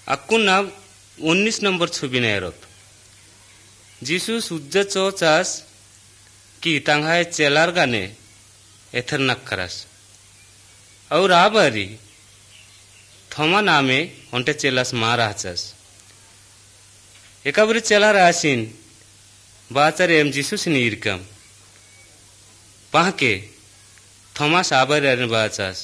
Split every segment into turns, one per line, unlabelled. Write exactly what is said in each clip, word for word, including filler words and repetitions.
Aku na उन्नीस number छुबी नेरत जीसु सुज्जा चौचास की तंगाए चेलार गाने एथर नक्करस और आबारी थोमा नामे होंटे चेलास मारा हचस एकाबरी चेलार आसिन बाचार एम जीसु सिनीरकम पाहके थोमास आबारी अरन बाचास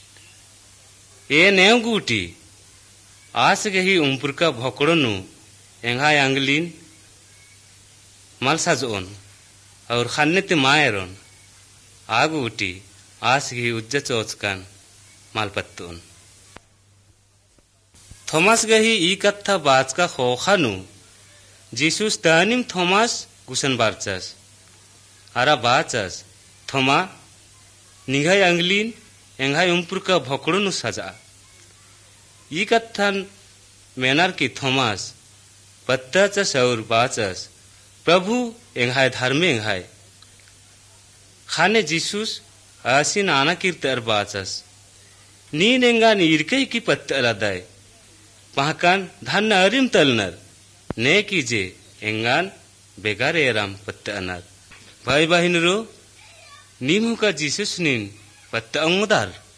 ए नेव गुटी आज के ही उम्पुर का भोकड़नु एंगा अंगलीन मलसाजोन और खाने ते मायरोन आग उठी आज के उज्जा चौचकान मालपत्तोन थॉमस गही ई कत्था बाज का खोखानु जीसुस तानिम थॉमस गुसन बारचस आरा बाचस थोमा निगाय अंगलीन एंगा उम्पुर का भोकड़नु सजा ई कत्थन मेनार की थोमास पत्ताचस और बाचस प्रभु एंघाय धर्मे एंघाय खाने जीसुस आसिन आना कीर्तर बाचस नीन एंगा नीरकई की पत्ता लदाय पहकान धन अरिम तलनर ने कीजे एंगान बेगार एराम पत्ता अनर भाई बहिन रो नीमु का जीसुस नीन पत्ता अंगदार